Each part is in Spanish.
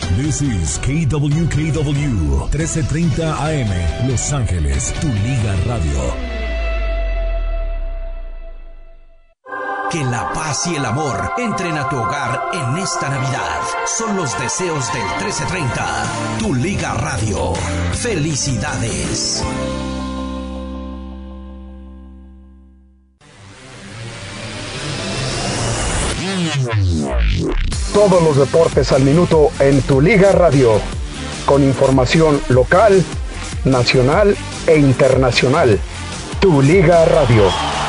This is KWKW 1330 AM, Los Ángeles, tu Liga Radio. Que la paz y el amor entren a tu hogar en esta Navidad. Son los deseos del 1330, tu Liga Radio. ¡Felicidades! Todos los deportes al minuto en tu Liga Radio, con información local, nacional e internacional. Tu Liga Radio.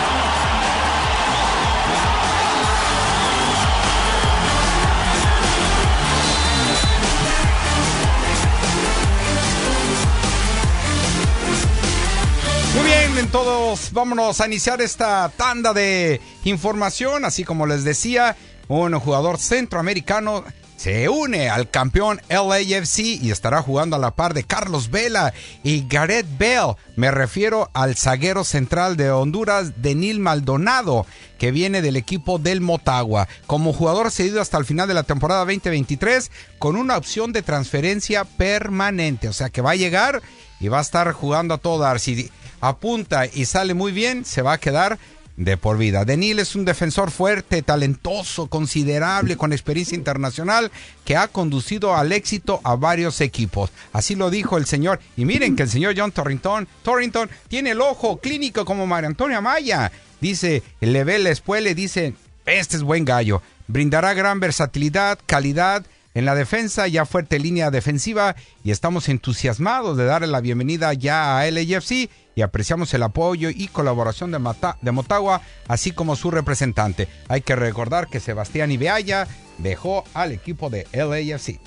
Muy bien, todos vámonos a iniciar esta tanda de información. Así como les decía, un jugador centroamericano se une al campeón LAFC y estará jugando a la par de Carlos Vela y Gareth Bale. Me refiero al zaguero central de Honduras, Denil Maldonado, que viene del equipo del Motagua. Como jugador cedido hasta el final de la temporada 2023, con una opción de transferencia permanente. O sea que va a llegar y va a estar jugando a todo dar. Si apunta y sale muy bien, se va a quedar de por vida. Denil es un defensor fuerte, talentoso, considerable, con experiencia internacional, que ha conducido al éxito a varios equipos. Así lo dijo el señor. Y miren que el señor John Torrington tiene el ojo clínico como Mario Antonio Amaya. Dice, le ve la espuela y dice, este es buen gallo. Brindará gran versatilidad, calidad en la defensa, ya fuerte línea defensiva, y estamos entusiasmados de darle la bienvenida ya a LAFC y apreciamos el apoyo y colaboración de Motagua, así como su representante. Hay que recordar que Sebastián Ibeaya dejó al equipo de LAFC.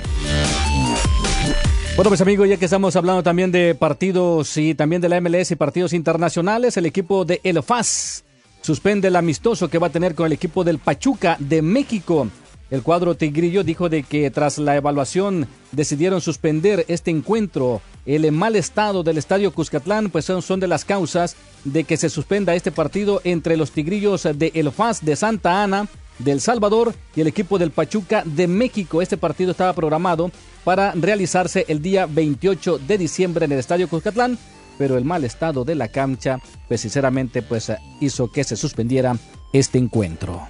Bueno, pues amigos, ya que estamos hablando también de partidos y también de la MLS y partidos internacionales, el equipo de El FAS suspende el amistoso que va a tener con el equipo del Pachuca de México. El cuadro tigrillo dijo de que tras la evaluación decidieron suspender este encuentro. El mal estado del estadio Cuscatlán pues son de las causas de que se suspenda este partido entre los tigrillos de El FAS de Santa Ana, de El Salvador, y el equipo del Pachuca de México. Este partido estaba programado para realizarse el día 28 de diciembre en el estadio Cuscatlán, pero el mal estado de la cancha pues sinceramente pues hizo que se suspendiera este encuentro.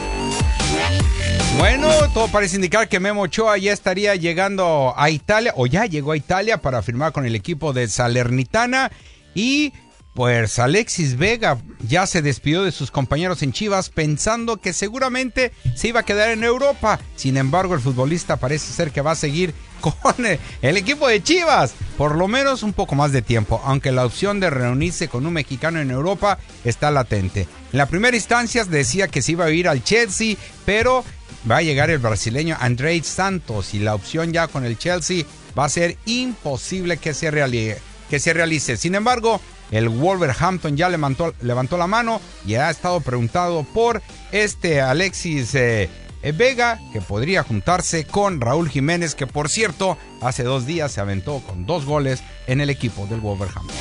Bueno, todo parece indicar que Memo Ochoa ya estaría llegando a Italia, o ya llegó a Italia para firmar con el equipo de Salernitana. Y pues Alexis Vega ya se despidió de sus compañeros en Chivas pensando que seguramente se iba a quedar en Europa. Sin embargo, el futbolista parece ser que va a seguir con el equipo de Chivas por lo menos un poco más de tiempo, aunque la opción de reunirse con un mexicano en Europa está latente. En la primera instancia decía que se iba a ir al Chelsea, pero va a llegar el brasileño Andrés Santos y la opción ya con el Chelsea va a ser imposible que se realice. Sin embargo, el Wolverhampton ya levantó la mano y ha estado preguntado por Alexis Vega, que podría juntarse con Raúl Jiménez, que por cierto hace 2 días se aventó con 2 goles en el equipo del Wolverhampton.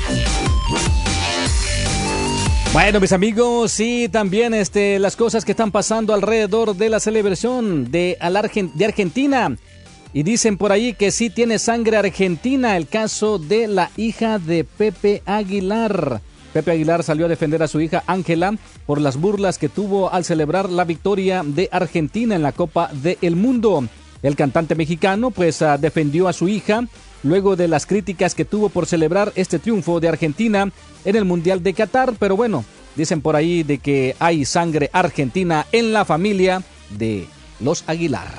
Bueno, mis amigos, sí, también las cosas que están pasando alrededor de la celebración de Argentina. Y dicen por ahí que sí tiene sangre argentina el caso de la hija de Pepe Aguilar. Pepe Aguilar salió a defender a su hija Ángela por las burlas que tuvo al celebrar la victoria de Argentina en la Copa del Mundo. El cantante mexicano pues defendió a su hija luego de las críticas que tuvo por celebrar este triunfo de Argentina en el Mundial de Qatar. Pero bueno, dicen por ahí de que hay sangre argentina en la familia de los Aguilar.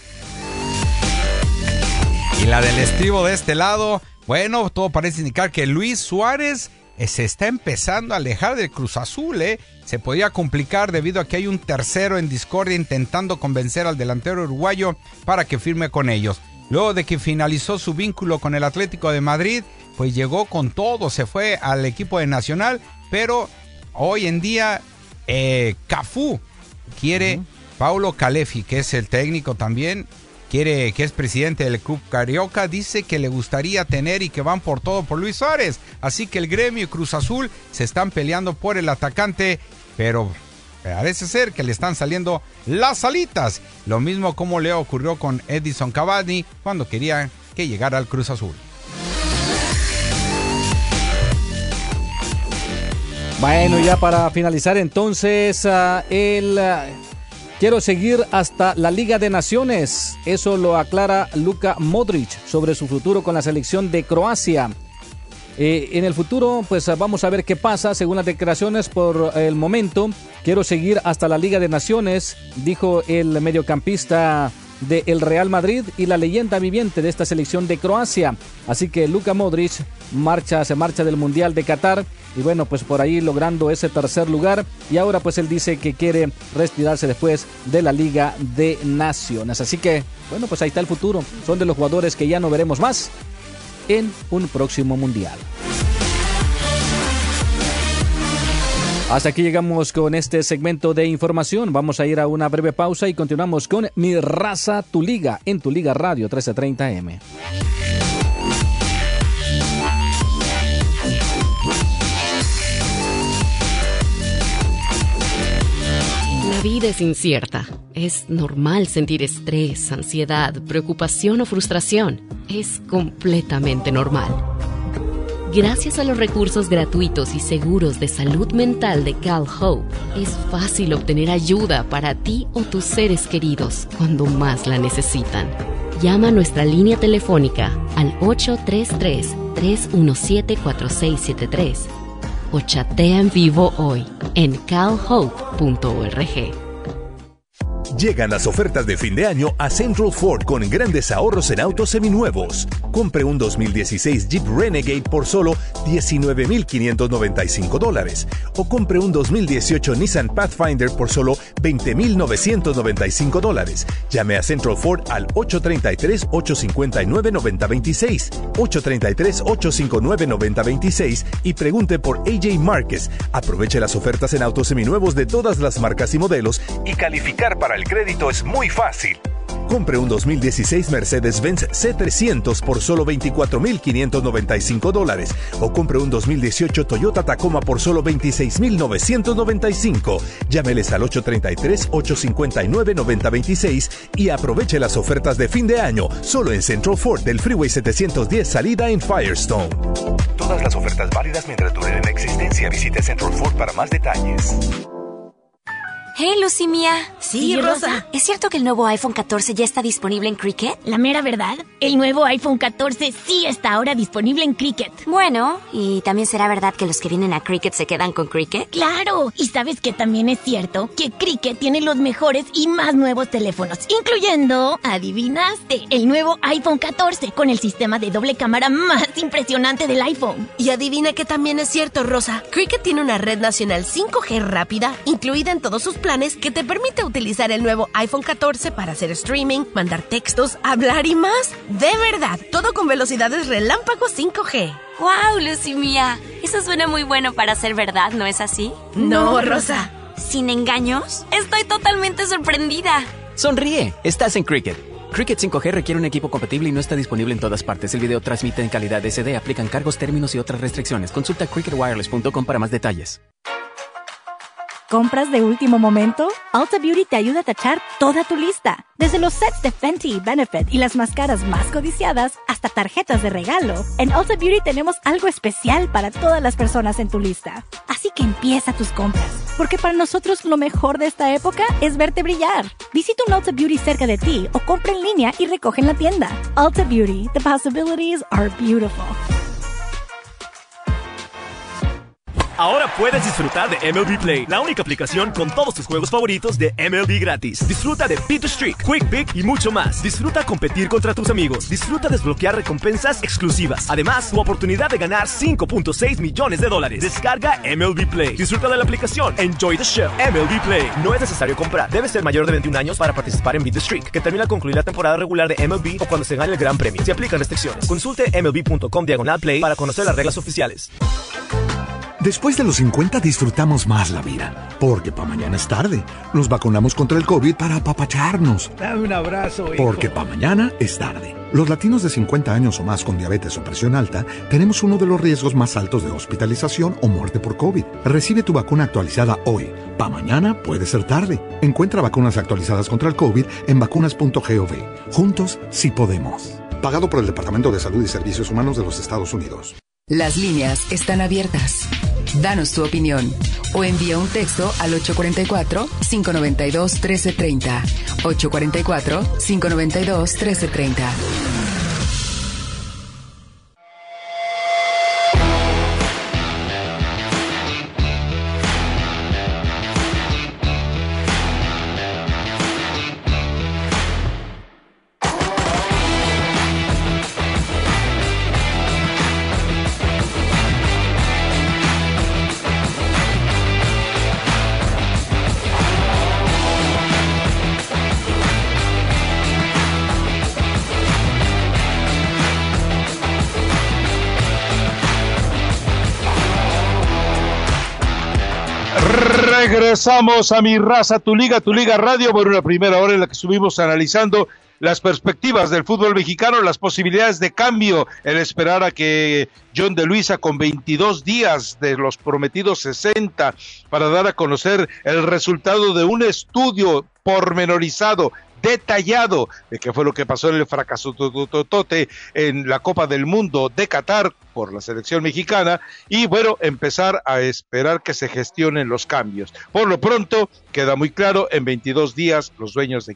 Y la del estribo de este lado, bueno, todo parece indicar que Luis Suárez se está empezando a alejar del Cruz Azul, Se podía complicar debido a que hay un tercero en discordia intentando convencer al delantero uruguayo para que firme con ellos. Luego de que finalizó su vínculo con el Atlético de Madrid, pues llegó con todo, se fue al equipo de Nacional, pero hoy en día Cafú quiere, Paulo Calefi, que es el técnico también, que es presidente del club carioca, dice que le gustaría tener y que van por todo por Luis Suárez. Así que el gremio y Cruz Azul se están peleando por el atacante, pero Parece ser que le están saliendo las alitas. Lo mismo como le ocurrió con Edinson Cavani cuando quería que llegara al Cruz Azul. Bueno, ya para finalizar entonces, quiero seguir hasta la Liga de Naciones. Eso lo aclara Luka Modric sobre su futuro con la selección de Croacia. En el futuro, pues vamos a ver qué pasa. Según las declaraciones, por el momento, quiero seguir hasta la Liga de Naciones, dijo el mediocampista del Real Madrid y la leyenda viviente de esta selección de Croacia. Así que Luka Modric se marcha del Mundial de Qatar y bueno, pues por ahí logrando ese tercer lugar, y ahora pues él dice que quiere retirarse después de la Liga de Naciones. Así que bueno, pues ahí está el futuro. Son de los jugadores que ya no veremos más en un próximo Mundial. Hasta aquí llegamos con este segmento de información. Vamos a ir a una breve pausa y continuamos con Mi Raza, Tu Liga, en Tu Liga Radio 1330M. La vida es incierta. Es normal sentir estrés, ansiedad, preocupación o frustración. Es completamente normal. Gracias a los recursos gratuitos y seguros de salud mental de CalHope, es fácil obtener ayuda para ti o tus seres queridos cuando más la necesitan. Llama a nuestra línea telefónica al 833-317-4673 o chatea en vivo hoy en calhope.org. Llegan las ofertas de fin de año a Central Ford con grandes ahorros en autos seminuevos. Compre un 2016 Jeep Renegade por solo $19,595 o compre un 2018 Nissan Pathfinder por solo $20,995. Llame a Central Ford al 833-859-9026, 833-859-9026 y pregunte por AJ Márquez. Aproveche las ofertas en autos seminuevos de todas las marcas y modelos y calificar para el crédito es muy fácil. Compre un 2016 Mercedes-Benz C300 por solo $24,595 o compre un 2018 Toyota Tacoma por solo $26,995. Llámeles al 833-859-9026 y aproveche las ofertas de fin de año solo en Central Ford del Freeway 710 salida en Firestone. Todas las ofertas válidas mientras duren en existencia. Visite Central Ford para más detalles. Hey, Lucy Mía. Sí, Rosa. ¿Es cierto que el nuevo iPhone 14 ya está disponible en Cricket? La mera verdad, el nuevo iPhone 14 sí está ahora disponible en Cricket. Bueno, ¿y también será verdad que los que vienen a Cricket se quedan con Cricket? ¡Claro! Y sabes que también es cierto que Cricket tiene los mejores y más nuevos teléfonos, incluyendo, adivinaste, el nuevo iPhone 14 con el sistema de doble cámara más impresionante del iPhone. Y adivina que también es cierto, Rosa. Cricket tiene una red nacional 5G rápida incluida en todos sus planes que te permite utilizar el nuevo iPhone 14 para hacer streaming, mandar textos, hablar y más. De verdad, todo con velocidades relámpago 5G. ¡Wow, Lucy Mía! Eso suena muy bueno para ser verdad, ¿no es así? No, Rosa. ¿Sin engaños? Estoy totalmente sorprendida. Sonríe, estás en Cricket. Cricket 5G requiere un equipo compatible y no está disponible en todas partes. El video transmite en calidad SD, aplican cargos, términos y otras restricciones. Consulta cricketwireless.com para más detalles. ¿Compras de último momento? Ulta Beauty te ayuda a tachar toda tu lista. Desde los sets de Fenty y Benefit y las máscaras más codiciadas hasta tarjetas de regalo. En Ulta Beauty tenemos algo especial para todas las personas en tu lista. Así que empieza tus compras, porque para nosotros lo mejor de esta época es verte brillar. Visita un Ulta Beauty cerca de ti o compra en línea y recoge en la tienda. Ulta Beauty, the possibilities are beautiful. Ahora puedes disfrutar de MLB Play, la única aplicación con todos tus juegos favoritos de MLB gratis. Disfruta de Beat the Streak, Quick Pick y mucho más. Disfruta competir contra tus amigos. Disfruta desbloquear recompensas exclusivas. Además, tu oportunidad de ganar $5.6 millones. Descarga MLB Play. Disfruta de la aplicación. Enjoy the show. MLB Play. No es necesario comprar. Debes ser mayor de 21 años para participar en Beat the Streak, que termina al concluir la temporada regular de MLB o cuando se gane el Gran Premio. Se aplican restricciones. Consulte mlb.com/play para conocer las reglas oficiales. Después de los 50 disfrutamos más la vida, porque pa' mañana es tarde. Nos vacunamos contra el COVID para apapacharnos. Dame un abrazo, hijo. Porque pa' mañana es tarde. Los latinos de 50 años o más con diabetes o presión alta tenemos uno de los riesgos más altos de hospitalización o muerte por COVID. Recibe tu vacuna actualizada hoy. Pa' mañana puede ser tarde. Encuentra vacunas actualizadas contra el COVID en vacunas.gov. Juntos sí podemos. Pagado por el Departamento de Salud y Servicios Humanos de los Estados Unidos. Las líneas están abiertas. Danos tu opinión o envía un texto al 844-592-1330. 844-592-1330. Regresamos a Mi Raza, Tu Liga Radio, por una primera hora en la que estuvimos analizando las perspectivas del fútbol mexicano, las posibilidades de cambio, el esperar a que John de Luisa, con 22 días de los prometidos 60, para dar a conocer el resultado de un estudio pormenorizado, detallado, de qué fue lo que pasó en el fracaso tototote en la Copa del Mundo de Qatar por la selección mexicana, y bueno, empezar a esperar que se gestionen los cambios. Por lo pronto, queda muy claro, en 22 días los dueños de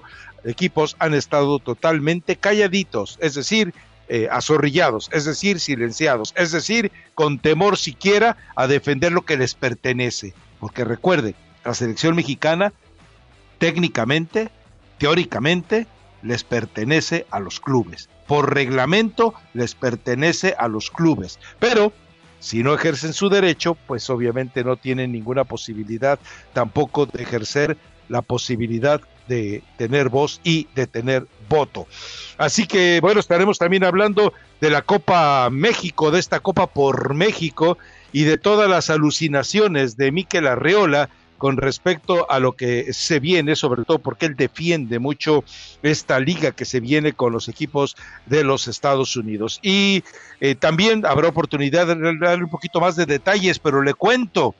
equipos han estado totalmente calladitos, es decir, azorrillados, es decir, silenciados, es decir, con temor siquiera a defender lo que les pertenece, porque recuerde, la selección mexicana técnicamente, teóricamente, les pertenece a los clubes. Por reglamento, les pertenece a los clubes. Pero, si no ejercen su derecho, pues obviamente no tienen ninguna posibilidad tampoco de ejercer la posibilidad de tener voz y de tener voto. Así que, bueno, estaremos también hablando de la Copa México, de esta Copa por México, y de todas las alucinaciones de Mikel Arreola con respecto a lo que se viene, sobre todo porque él defiende mucho esta liga que se viene con los equipos de los Estados Unidos. Y también habrá oportunidad de darle un poquito más de detalles, pero le cuento,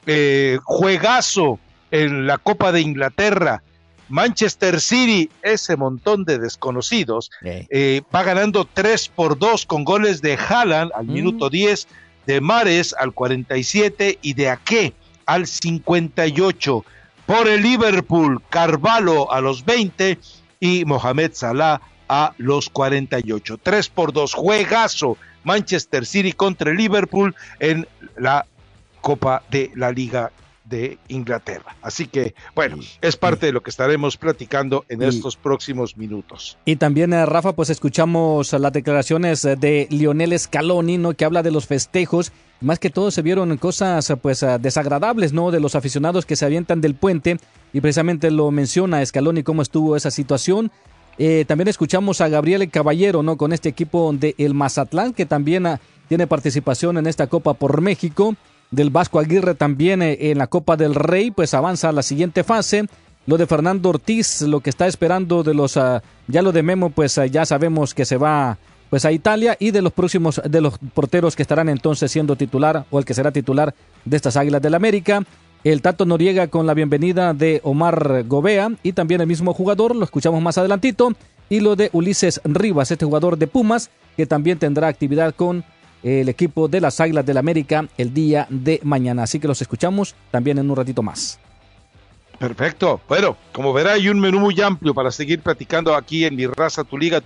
juegazo en la Copa de Inglaterra, Manchester City, ese montón de desconocidos, va ganando 3-2 con goles de Haaland al minuto 10, de Mahrez al 47 y de Ake al 58, por el Liverpool, Carvalho a los 20 y Mohamed Salah a los 48. 3-2, juegazo, Manchester City contra el Liverpool en la Copa de la Liga de Inglaterra. Así que, bueno, es parte de lo que estaremos platicando en estos próximos minutos. Y también, Rafa, pues escuchamos las declaraciones de Lionel Scaloni, ¿no?, que habla de los festejos. Más que todo se vieron cosas pues desagradables, ¿no?, de los aficionados que se avientan del puente, y precisamente lo menciona Scaloni cómo estuvo esa situación. También escuchamos a Gabriel Caballero, ¿no?, con este equipo de el Mazatlán, que también tiene participación en esta Copa por México. Del Vasco Aguirre también en la Copa del Rey, pues avanza a la siguiente fase. Lo de Fernando Ortiz, lo que está esperando de los, ya lo de Memo, pues ya sabemos que se va pues a Italia, y de los próximos, de los porteros que estarán entonces siendo titular, o el que será titular de estas Águilas del América. El Tato Noriega con la bienvenida de Omar Gobea, y también el mismo jugador, lo escuchamos más adelantito, y lo de Ulises Rivas, este jugador de Pumas, que también tendrá actividad con el equipo de las Águilas del América el día de mañana. Así que los escuchamos también en un ratito más. Perfecto. Bueno, como verá, hay un menú muy amplio para seguir platicando aquí en Mi Raza, Tu Liga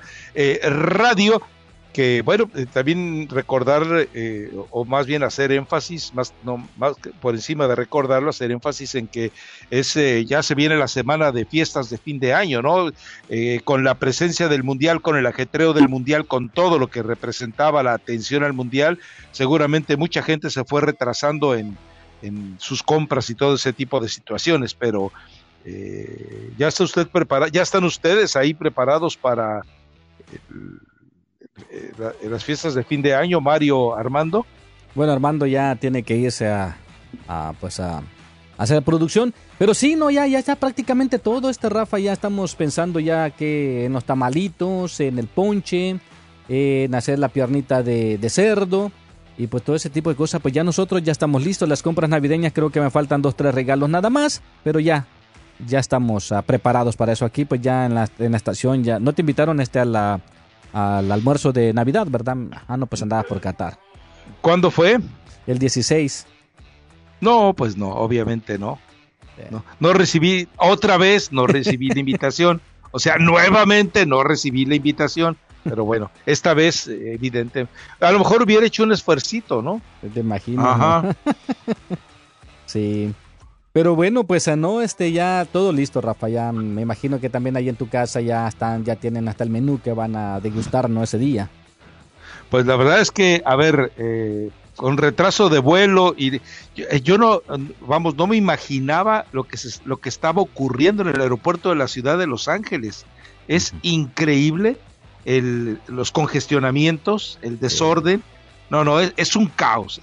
Radio, que bueno, también recordar, o más bien hacer énfasis, más que por encima de recordarlo, hacer énfasis en que ya se viene la semana de fiestas de fin de año, ¿no? Con la presencia del Mundial, con el ajetreo del Mundial, con todo lo que representaba la atención al Mundial, seguramente mucha gente se fue retrasando en sus compras y todo ese tipo de situaciones, pero ya está usted preparado, ya están ustedes ahí preparados para las fiestas de fin de año, Mario, Armando. Bueno, Armando ya tiene que irse a hacer producción. Pero sí, no, ya está prácticamente todo, Rafa. Ya estamos pensando ya que en los tamalitos, en el ponche, en hacer la piernita de cerdo. Y pues todo ese tipo de cosas, pues ya nosotros ya estamos listos. Las compras navideñas, creo que me faltan 2-3 regalos nada más. Pero ya estamos preparados para eso aquí. Pues ya en la estación ya. ¿No te invitaron al almuerzo de Navidad, verdad? Ah, no, pues andabas por Qatar. ¿Cuándo fue? El 16. No, pues no, obviamente no. No recibí, otra vez no recibí la invitación. O sea, nuevamente no recibí la invitación. Pero bueno, esta vez, evidente. A lo mejor hubiera hecho un esfuercito, ¿no? Te imagino. Ajá. ¿No? Sí. Pero bueno, pues no, ya todo listo, Rafa. Ya me imagino que también ahí en tu casa ya tienen hasta el menú que van a degustar, ¿no? Ese día. Pues la verdad es que, a ver, con retraso de vuelo y yo no me imaginaba lo que estaba ocurriendo en el aeropuerto de la ciudad de Los Ángeles. Es increíble los congestionamientos, el desorden. No, es un caos.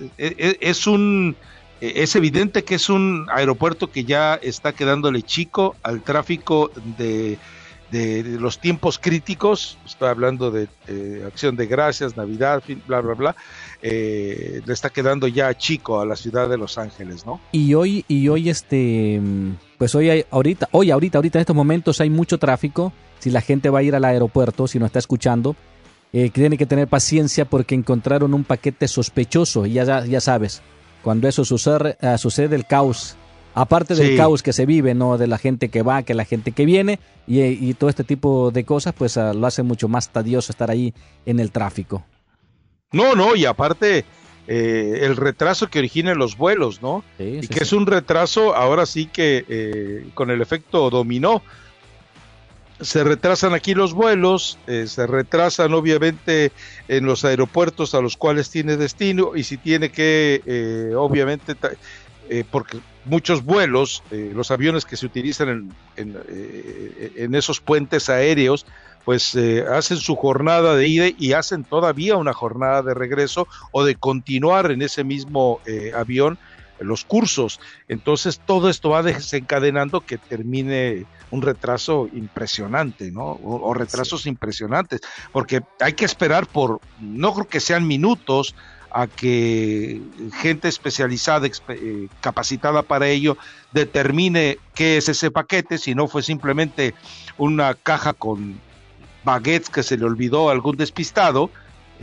Es evidente que es un aeropuerto que ya está quedándole chico al tráfico de los tiempos críticos. Estoy hablando de Acción de Gracias, Navidad, bla, bla, bla. Le está quedando ya chico a la ciudad de Los Ángeles, ¿no? Y hoy pues ahorita en estos momentos hay mucho tráfico. Si la gente va a ir al aeropuerto, si no está escuchando, tiene que tener paciencia porque encontraron un paquete sospechoso. Y ya sabes, cuando eso sucede el caos. Aparte del caos que se vive, ¿no? De la gente que va, que la gente que viene y todo este tipo de cosas, pues lo hace mucho más tedioso estar ahí en el tráfico. No, y aparte el retraso que origina los vuelos, ¿no? Sí, que es un retraso, ahora sí que con el efecto dominó. Se retrasan aquí los vuelos, se retrasan obviamente en los aeropuertos a los cuales tiene destino y si tiene que, obviamente, porque muchos vuelos, los aviones que se utilizan en esos puentes aéreos, pues hacen su jornada de ida y hacen todavía una jornada de regreso o de continuar en ese mismo avión los cursos. Entonces todo esto va desencadenando que termine un retraso impresionante, ¿no? O retrasos impresionantes, porque hay que esperar no creo que sean minutos a que gente especializada, capacitada para ello, determine qué es ese paquete, si no fue simplemente una caja con baguettes que se le olvidó a algún despistado,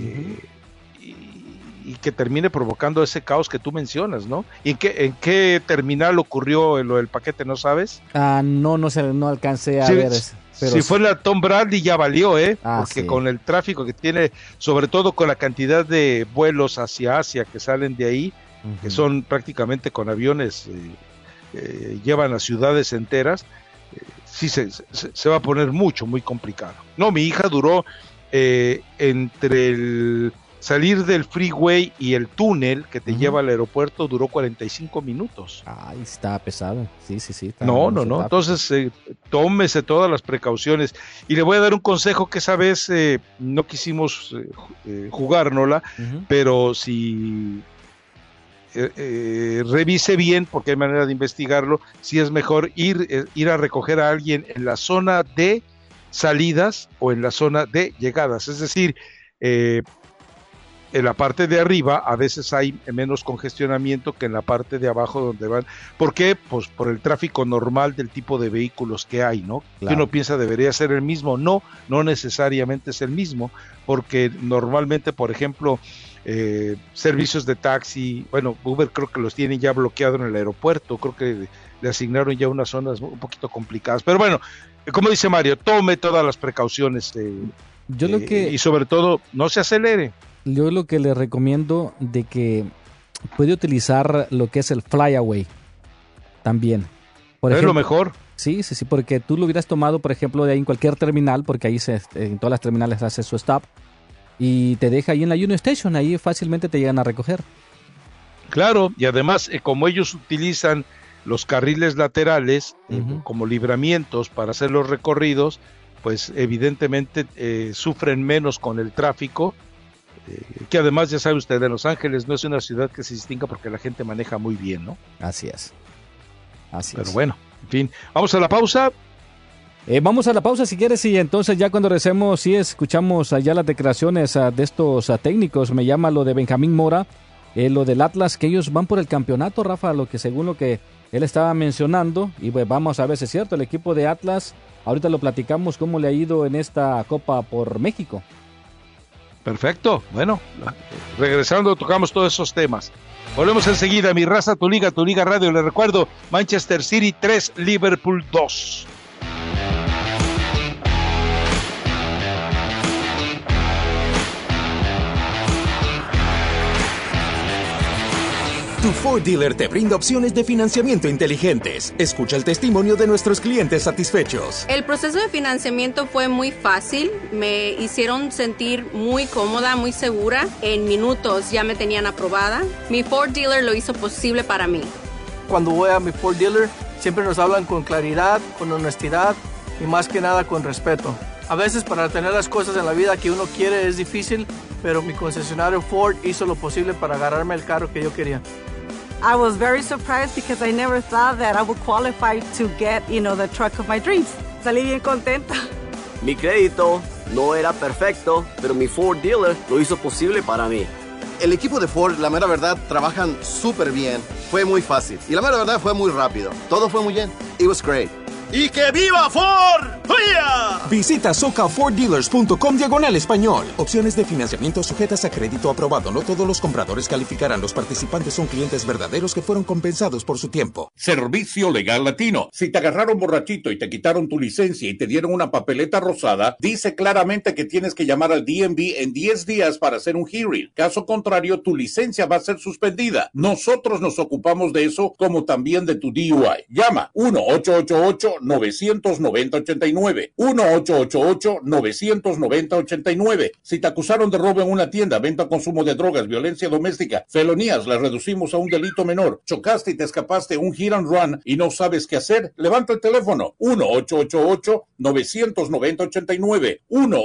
y que termine provocando ese caos que tú mencionas, ¿no? ¿Y en qué terminal ocurrió lo del paquete, no sabes? No alcancé a ver eso. Pero si fue la Tom Bradley ya valió, porque con el tráfico que tiene, sobre todo con la cantidad de vuelos hacia Asia que salen de ahí, que son prácticamente con aviones, llevan a ciudades enteras, sí se va a poner muy complicado. No, mi hija duró entre el salir del freeway y el túnel que te lleva al aeropuerto, duró 45 minutos. Ay, está pesado. Sí. No. Entonces, tómese todas las precauciones. Y le voy a dar un consejo que esa vez no quisimos jugárnosla, pero si revise bien, porque hay manera de investigarlo, si es mejor ir a recoger a alguien en la zona de salidas o en la zona de llegadas. Es decir, en la parte de arriba a veces hay menos congestionamiento que en la parte de abajo donde van. ¿Por qué? Pues por el tráfico normal del tipo de vehículos que hay, ¿no? Claro. Que uno piensa debería ser el mismo. No necesariamente es el mismo, porque normalmente, por ejemplo, servicios de taxi, bueno, Uber creo que los tienen ya bloqueados en el aeropuerto, creo que le asignaron ya unas zonas un poquito complicadas. Pero bueno, como dice Mario, tome todas las precauciones y sobre todo no se acelere. Yo lo que le recomiendo de que puede utilizar lo que es el Flyaway también. Por ejemplo, lo mejor. Sí, porque tú lo hubieras tomado, por ejemplo, de ahí en cualquier terminal, porque ahí en todas las terminales hace su stop y te deja ahí en la Union Station, ahí fácilmente te llegan a recoger. Claro, y además como ellos utilizan los carriles laterales como libramientos para hacer los recorridos, pues evidentemente sufren menos con el tráfico. Que además, ya sabe usted, de Los Ángeles no es una ciudad que se distinga porque la gente maneja muy bien, ¿no? Así es. Pero bueno, en fin, vamos a la pausa. Vamos a la pausa si quieres y entonces ya cuando regresemos sí escuchamos allá las declaraciones de estos técnicos. Me llama lo de Benjamín Mora, lo del Atlas, que ellos van por el campeonato, Rafa, según lo que él estaba mencionando, y pues vamos a ver si es cierto. El equipo de Atlas, ahorita lo platicamos cómo le ha ido en esta Copa por México. Perfecto, bueno, regresando tocamos todos esos temas. Volvemos enseguida, Mi Raza, Tu Liga Radio. Les recuerdo, Manchester City 3, Liverpool 2. Tu Ford dealer te brinda opciones de financiamiento inteligentes. Escucha el testimonio de nuestros clientes satisfechos. El proceso de financiamiento fue muy fácil. Me hicieron sentir muy cómoda, muy segura. En minutos ya me tenían aprobada. Mi Ford dealer lo hizo posible para mí. Cuando voy a mi Ford dealer, siempre nos hablan con claridad, con honestidad y más que nada con respeto. A veces para tener las cosas en la vida que uno quiere es difícil, pero mi concesionario Ford hizo lo posible para agarrarme el carro que yo quería. I was very surprised because I never thought that I would qualify to get, the truck of my dreams. Salí bien contenta. Mi crédito no era perfecto, pero mi Ford dealer lo hizo posible para mí. El equipo de Ford, la mera verdad, trabajan súper bien. Fue muy fácil. Y la mera verdad, fue muy rápido. Todo fue muy bien. It was great. ¡Y que viva Ford! ¡Huya! Visita socaforddealers.com/español. Opciones de financiamiento sujetas a crédito aprobado. No todos los compradores calificarán. Los participantes son clientes verdaderos que fueron compensados por su tiempo. Servicio Legal Latino. Si te agarraron borrachito y te quitaron tu licencia y te dieron una papeleta rosada, dice claramente que tienes que llamar al DMV en 10 días para hacer un hearing. Caso contrario, tu licencia va a ser suspendida. Nosotros nos ocupamos de eso, como también de tu DUI. Llama 1-888-990-89. 1-888-990-89. Si te acusaron de robo en una tienda, venta, consumo de drogas, violencia doméstica, felonías, las reducimos a un delito menor. Chocaste y te escapaste un hit and run y no sabes qué hacer, levanta el teléfono. 1-888-990-89.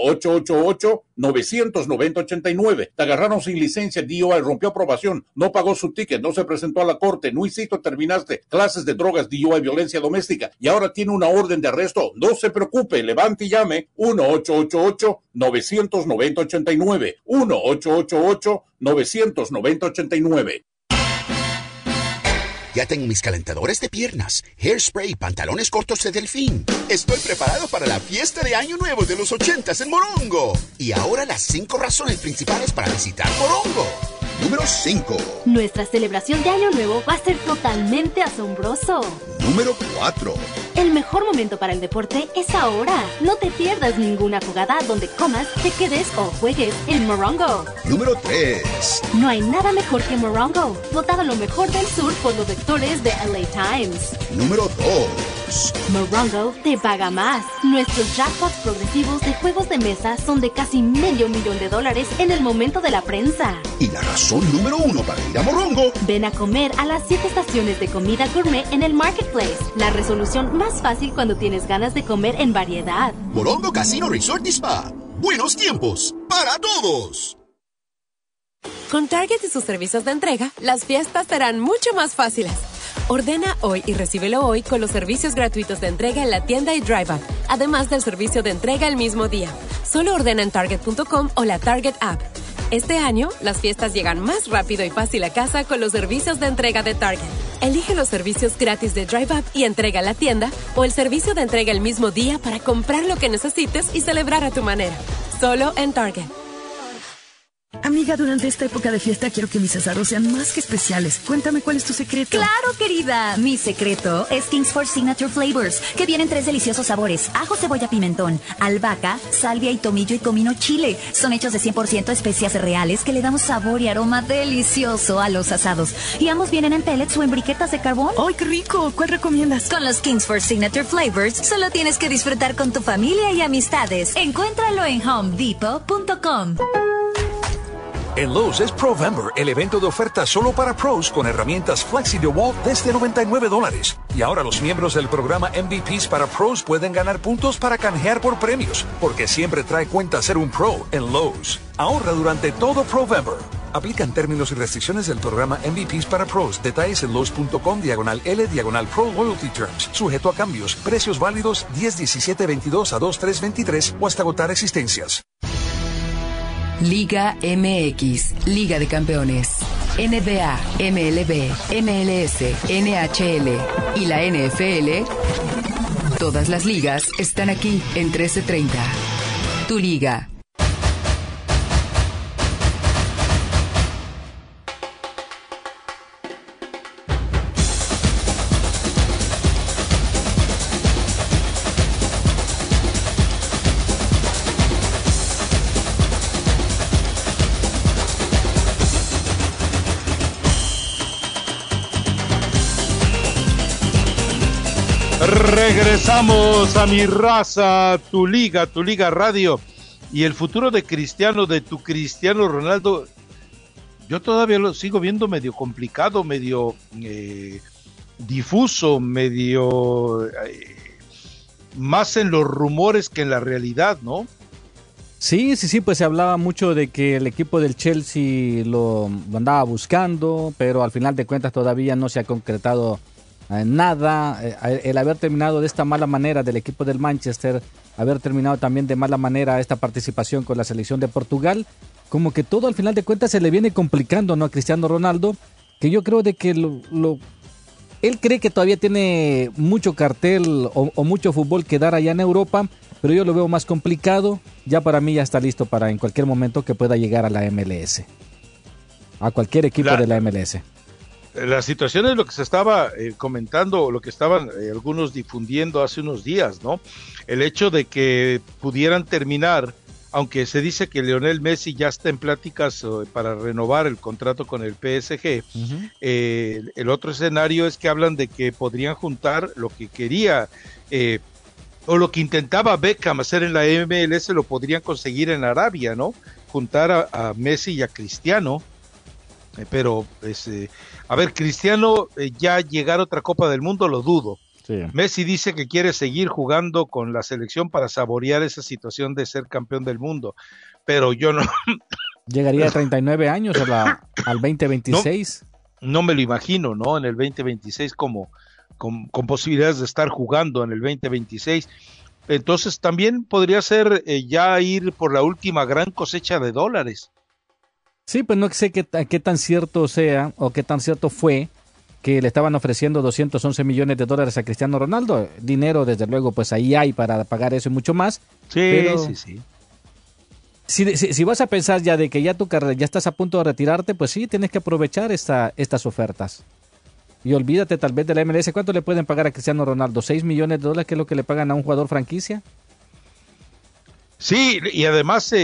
1-888-990-89. Te agarraron sin licencia, DUI, rompió aprobación, no pagó su ticket, no se presentó a la corte, no hiciste, terminaste clases de drogas, DUI, violencia doméstica y ahora tiene una orden de arresto. No se preocupe, levante y llame 1-888-990-89. 1-888-990-89. Ya tengo mis calentadores de piernas, hairspray y pantalones cortos de delfín. Estoy preparado para la fiesta de Año Nuevo de los 80s en Morongo. Y ahora las 5 razones principales para visitar Morongo. Número 5. Nuestra celebración de Año Nuevo va a ser totalmente asombroso. Número 4. El mejor momento para el deporte es ahora. No te pierdas ninguna jugada donde comas, te quedes o juegues en Morongo. Número 3. No hay nada mejor que Morongo. Votado lo mejor del sur por los lectores de LA Times. Número 2. Morongo te paga más. Nuestros jackpots progresivos de juegos de mesa son de casi $500,000 en el momento de la prensa. Y la razón número 1 para ir a Morongo. Ven a comer a las 7 estaciones de comida gourmet en el Marketplace. La resolución más fácil cuando tienes ganas de comer en variedad. Morongo Casino Resort y Spa. Buenos tiempos para todos. Con Target y sus servicios de entrega, las fiestas serán mucho más fáciles. Ordena hoy y recíbelo hoy con los servicios gratuitos de entrega en la tienda y Drive Up, además del servicio de entrega el mismo día. Solo ordena en Target.com o la Target App. Este año, las fiestas llegan más rápido y fácil a casa con los servicios de entrega de Target. Elige los servicios gratis de Drive Up y entrega a la tienda o el servicio de entrega el mismo día para comprar lo que necesites y celebrar a tu manera. Solo en Target. Amiga, durante esta época de fiesta quiero que mis asados sean más que especiales. Cuéntame cuál es tu secreto. ¡Claro, querida! Mi secreto es Kingsford Signature Flavors, que vienen 3 deliciosos sabores: ajo, cebolla, pimentón, albahaca, salvia y tomillo y comino chile. Son hechos de 100% especias reales que le damos sabor y aroma delicioso a los asados. Y ambos vienen en pellets o en briquetas de carbón. ¡Ay, qué rico! ¿Cuál recomiendas? Con los Kingsford Signature Flavors, solo tienes que disfrutar con tu familia y amistades. Encuéntralo en HomeDepot.com. En Lowe's es Provember, el evento de ofertas solo para pros con herramientas Flexi DeWalt desde $99. Y ahora los miembros del programa MVPs para pros pueden ganar puntos para canjear por premios, porque siempre trae cuenta ser un pro en Lowe's. Ahorra durante todo Provember. Aplican términos y restricciones del programa MVPs para pros. Detalles en Lowe's.com/L/Pro Loyalty Terms. Sujeto a cambios. Precios válidos 10-17-22 a 2-3-23 o hasta agotar existencias. Liga MX, Liga de Campeones, NBA, MLB, MLS, NHL y la NFL. Todas las ligas están aquí en 1330. Tu liga. Regresamos a Mi Raza, tu liga radio. Y el futuro de Cristiano, de tu Cristiano Ronaldo, yo todavía lo sigo viendo medio complicado, medio difuso, medio más en los rumores que en la realidad, ¿no? Sí, pues se hablaba mucho de que el equipo del Chelsea lo andaba buscando, pero al final de cuentas todavía no se ha concretado nada. El haber terminado de esta mala manera del equipo del Manchester, haber terminado también de mala manera esta participación con la selección de Portugal, como que todo al final de cuentas se le viene complicando, ¿no?, a Cristiano Ronaldo, que yo creo de que él cree que todavía tiene mucho cartel o mucho fútbol que dar allá en Europa, pero yo lo veo más complicado. Ya para mí ya está listo para en cualquier momento que pueda llegar a la MLS, a cualquier equipo de la MLS. La situación es lo que se estaba comentando, lo que estaban algunos difundiendo hace unos días, ¿no? El hecho de que pudieran terminar, aunque se dice que Lionel Messi ya está en pláticas para renovar el contrato con el PSG, el otro escenario es que hablan de que podrían juntar lo que quería o lo que intentaba Beckham hacer en la MLS, lo podrían conseguir en Arabia, ¿no? Juntar a Messi y a Cristiano. Pero a ver, Cristiano ya llegar a otra Copa del Mundo lo dudo. Sí. Messi dice que quiere seguir jugando con la selección para saborear esa situación de ser campeón del mundo, pero yo no. Llegaría a 39 años al 2026. No me lo imagino, ¿no? En el 2026 con posibilidades de estar jugando en el 2026. Entonces también podría ser ya ir por la última gran cosecha de dólares. Sí, pues no sé qué tan cierto sea o qué tan cierto fue que le estaban ofreciendo $211 millones a Cristiano Ronaldo. Dinero, desde luego, pues ahí hay para pagar eso y mucho más. Sí, pero sí. Si vas a pensar ya de que ya tu carrera, ya estás a punto de retirarte, pues sí, tienes que aprovechar estas ofertas. Y olvídate tal vez de la MLS. ¿Cuánto le pueden pagar a Cristiano Ronaldo? $6 millones, que es lo que le pagan a un jugador franquicia. Sí, y además,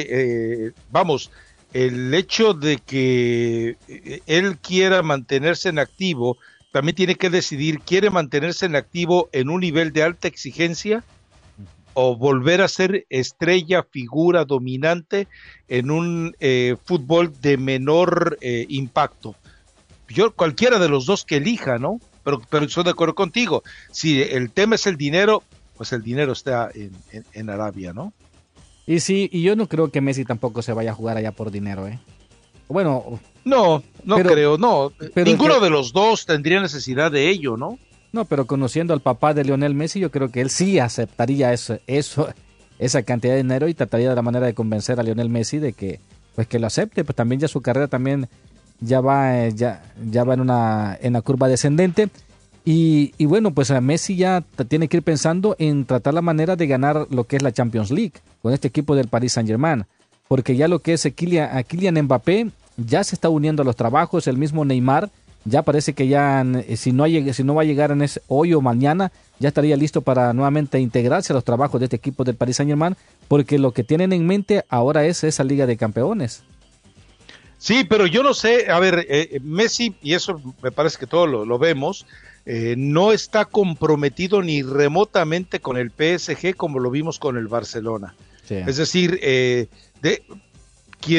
el hecho de que él quiera mantenerse en activo, también tiene que decidir, ¿quiere mantenerse en activo en un nivel de alta exigencia o volver a ser estrella, figura dominante en un fútbol de menor impacto? Yo, cualquiera de los dos que elija, ¿no? Pero estoy de acuerdo contigo. Si el tema es el dinero, pues el dinero está en Arabia, ¿no? Y sí, y yo no creo que Messi tampoco se vaya a jugar allá por dinero, ¿eh? Bueno, no creo, no. Ninguno de los dos tendría necesidad de ello, ¿no? No, pero conociendo al papá de Lionel Messi, yo creo que él sí aceptaría esa cantidad de dinero y trataría de la manera de convencer a Lionel Messi de que lo acepte. Pues también ya su carrera también ya va en una curva descendente. Y bueno, pues a Messi ya tiene que ir pensando en tratar la manera de ganar lo que es la Champions League con este equipo del Paris Saint-Germain, porque ya lo que es Kylian Mbappé ya se está uniendo a los trabajos, el mismo Neymar ya parece que ya si no va a llegar hoy o mañana, ya estaría listo para nuevamente integrarse a los trabajos de este equipo del Paris Saint-Germain, porque lo que tienen en mente ahora es esa Liga de Campeones. Sí, pero yo no sé, a ver, Messi, y eso me parece que todos lo vemos, no está comprometido ni remotamente con el PSG como lo vimos con el Barcelona. Sí. Es decir, quien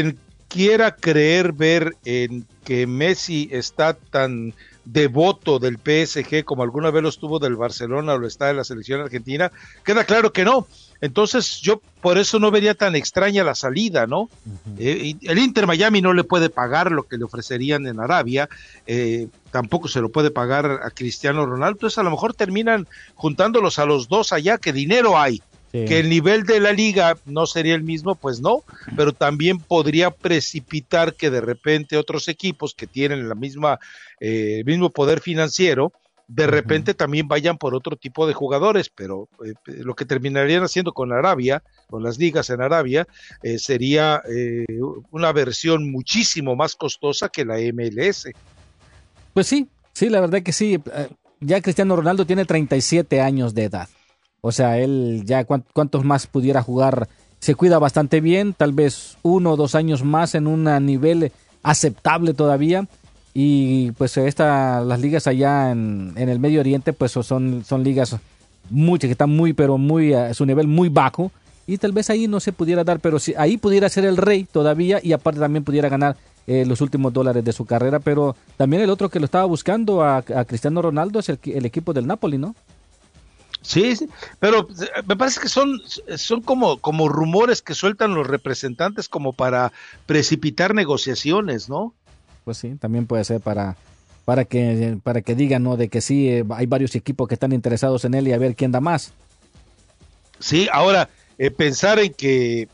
quiera ver en que Messi está tan devoto del PSG como alguna vez lo estuvo del Barcelona o lo está de la selección argentina, queda claro que no. Entonces yo por eso no vería tan extraña la salida, ¿no? El Inter Miami no le puede pagar lo que le ofrecerían en Arabia, tampoco se lo puede pagar a Cristiano Ronaldo, entonces a lo mejor terminan juntándolos a los dos allá, que dinero hay. Sí. Que el nivel de la liga no sería el mismo, pues no, pero también podría precipitar que de repente otros equipos que tienen la misma mismo poder financiero, de repente también vayan por otro tipo de jugadores, pero lo que terminarían haciendo con Arabia, con las ligas en Arabia, sería una versión muchísimo más costosa que la MLS. Pues sí, la verdad que sí, ya Cristiano Ronaldo tiene 37 años de edad. O sea, él ya cuántos más pudiera jugar, se cuida bastante bien, tal vez 1 o 2 años más en un nivel aceptable todavía. Y pues las ligas allá en el Medio Oriente pues son ligas muchas que están muy a su nivel muy bajo. Y tal vez ahí no se pudiera dar, pero sí, ahí pudiera ser el rey todavía y aparte también pudiera ganar los últimos dólares de su carrera. Pero también el otro que lo estaba buscando a Cristiano Ronaldo es el equipo del Napoli, ¿no? Sí, pero me parece que son como rumores que sueltan los representantes como para precipitar negociaciones, ¿no? Pues sí, también puede ser para que digan, ¿no? De que sí, hay varios equipos que están interesados en él y a ver quién da más. Sí, ahora, pensar en que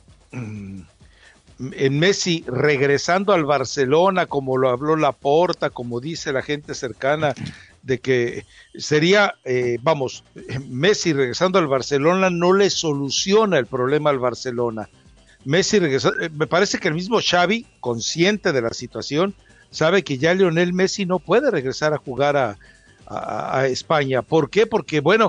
en Messi regresando al Barcelona, como lo habló Laporta, como dice la gente cercana, de que sería, Messi regresando al Barcelona no le soluciona el problema al Barcelona. Messi regresó, me parece que el mismo Xavi, consciente de la situación, sabe que ya Lionel Messi no puede regresar a jugar a España. ¿Por qué? Porque, bueno,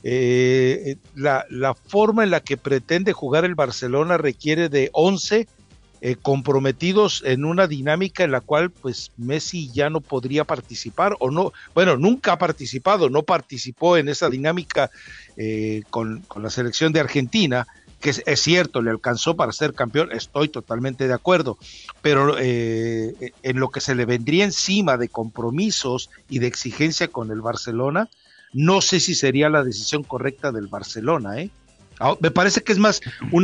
la forma en la que pretende jugar el Barcelona requiere de 11 comprometidos en una dinámica en la cual pues Messi ya no podría participar o no, bueno, nunca ha participado, no participó en esa dinámica con la selección de Argentina, que es cierto, le alcanzó para ser campeón, estoy totalmente de acuerdo, pero en lo que se le vendría encima de compromisos y de exigencia con el Barcelona, no sé si sería la decisión correcta del Barcelona, Me parece que es más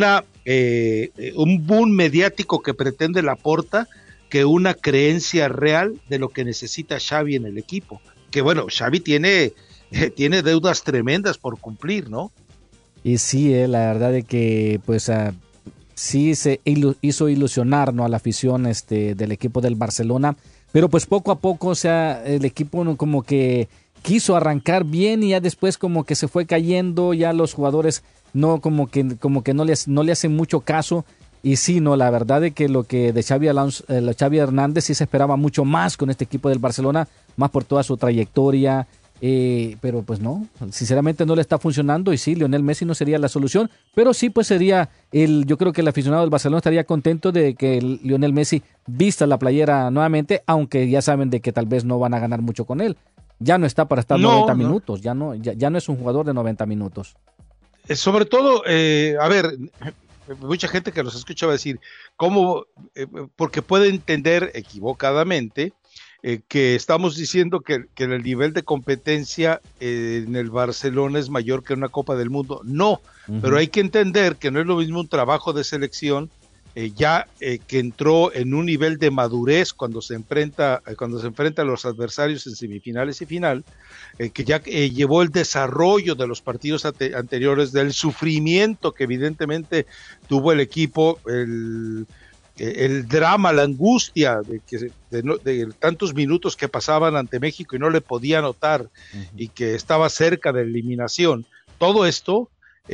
un boom mediático que pretende Laporta que una creencia real de lo que necesita Xavi en el equipo. Que bueno, Xavi tiene deudas tremendas por cumplir, ¿no? Y sí, la verdad de que pues sí se hizo ilusionar, ¿no?, a la afición del equipo del Barcelona, pero pues poco a poco, o sea, el equipo como que quiso arrancar bien y ya después como que se fue cayendo, ya los jugadores no como que no le hacen mucho caso. Y sí, no, la verdad de que lo que de Xavi Hernández sí se esperaba mucho más con este equipo del Barcelona, más por toda su trayectoria, pero pues no, sinceramente no le está funcionando. Y sí, Lionel Messi no sería la solución, pero sí pues sería yo creo que el aficionado del Barcelona estaría contento de que Lionel Messi vista la playera nuevamente, aunque ya saben de que tal vez no van a ganar mucho con él. Ya no está para estar 90 minutos, ya no es un jugador de 90 minutos. Sobre todo, a ver, mucha gente que nos escucha va a decir, ¿cómo? Porque puede entender equivocadamente que estamos diciendo que el nivel de competencia en el Barcelona es mayor que una Copa del Mundo. No, pero hay que entender que no es lo mismo un trabajo de selección que entró en un nivel de madurez cuando se enfrenta a los adversarios en semifinales y final, que ya llevó el desarrollo de los partidos anteriores, del sufrimiento que evidentemente tuvo el equipo, el drama, la angustia de tantos minutos que pasaban ante México y no le podía anotar, y que estaba cerca de la eliminación. Todo esto